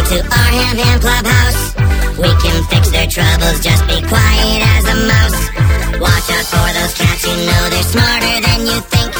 to our Ham Clubhouse. We can fix their troubles, just be quiet as a mouse. Watch out for those cats, you know they're smarter than you think.